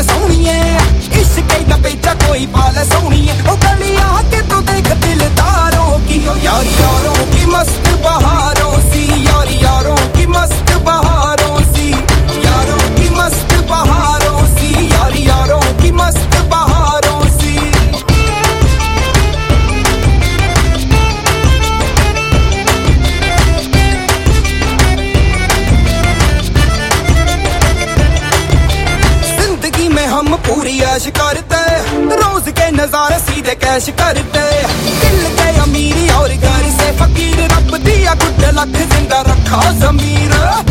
सोनिए, इश्क दा पेचा कोई पाल सोनिए। ओ गलियां के तो देख दिलदारों की, ओ यार यारों की मस्त बहारों सी, यार यारों की मस्त बहारों सी, यारों की मस्त बहारों सी, यार यारों की मस्त बहारों सी। जिंदगी में हम पूरी ऐश करते, रोज के नजारे सीधे कैश करते। दिल के अमीरी और घर से फकीर, रब दिया गुड लक जिंदा रखा जमीर।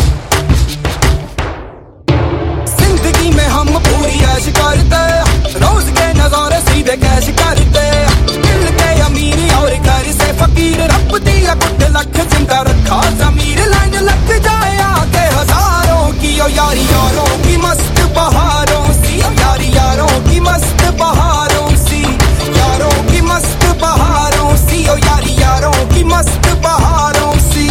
जिंदगी में हम पूरी ऐश करते, रोज के नजारे सीधे कैश करते। दिल के अमीरी और घर से फकीर, रब दिया गुड लक जिंदा रखा जमीर। लाइन लग जाए आके हजारों की, ओ यारी यारों की मस्त बहारों सी, यारी यारों की मस्त बहारों सी, यारों की मस्त बहारों सी, ओ यारी यारों की मस्त बहारों सी।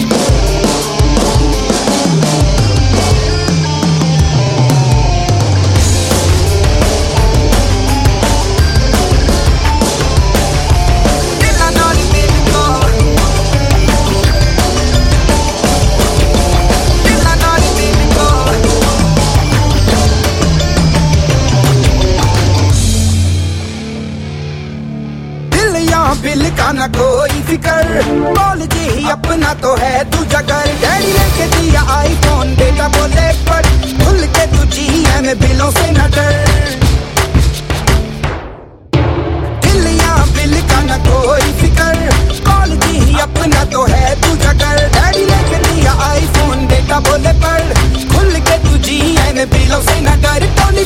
बिल का ना कोई फिकर, कॉलेज ही अपना तो है तुझा घर। डैडी लेके दिया आईफोन, बेटा बोले पर भूल के तू जी है मैं बिलों से न डर। बिल का ना कोई फिकर, कॉलेज ही अपना तो है तुझा घर। डैडी लेके दिया आईफोन, बेटा बोले पर खुल के तू जी है मैं बिलों से न डर।